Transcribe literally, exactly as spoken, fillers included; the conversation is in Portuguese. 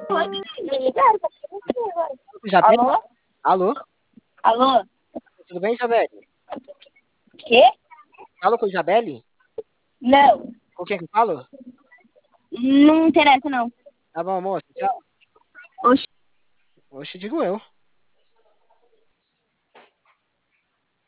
Isabelle? Alô? Alô? Alô? Tudo bem, Isabelle? Quê? Falo com Isabelle? Não. Com quem que eu falo? Não interessa, não. Tá bom, moço. Tchau. Oxi. Oxe, digo eu.